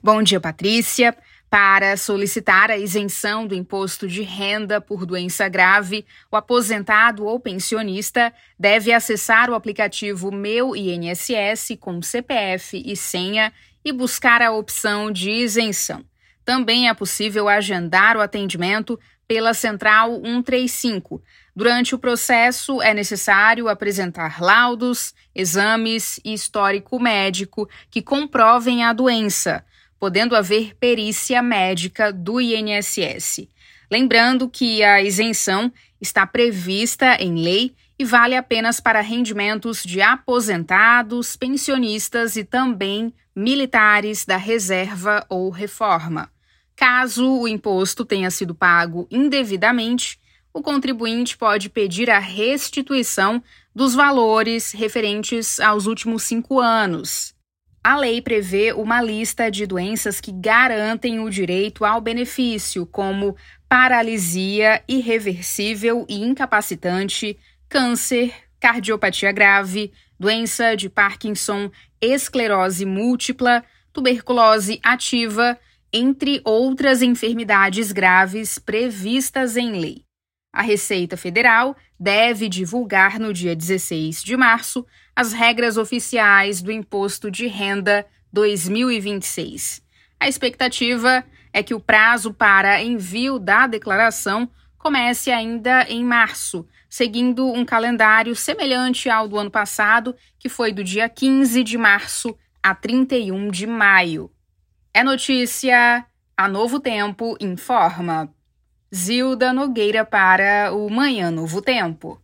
Bom dia, Patrícia. Para solicitar a isenção do imposto de renda por doença grave, o aposentado ou pensionista deve acessar o aplicativo Meu INSS com CPF e senha e buscar a opção de isenção. Também é possível agendar o atendimento pela Central 135. Durante o processo, é necessário apresentar laudos, exames e histórico médico que comprovem a doença, podendo haver perícia médica do INSS. Lembrando que a isenção está prevista em lei e vale apenas para rendimentos de aposentados, pensionistas e também militares da reserva ou reforma. Caso o imposto tenha sido pago indevidamente, o contribuinte pode pedir a restituição dos valores referentes aos últimos 5 anos. A lei prevê uma lista de doenças que garantem o direito ao benefício, como paralisia irreversível e incapacitante, câncer, cardiopatia grave, doença de Parkinson, esclerose múltipla, tuberculose ativa, entre outras enfermidades graves previstas em lei. A Receita Federal deve divulgar no dia 16 de março as regras oficiais do Imposto de Renda 2026. A expectativa é que o prazo para envio da declaração comece ainda em março, seguindo um calendário semelhante ao do ano passado, que foi do dia 15 de março a 31 de maio. É notícia, a Novo Tempo informa. Zilda Nogueira para o Manhã Novo Tempo.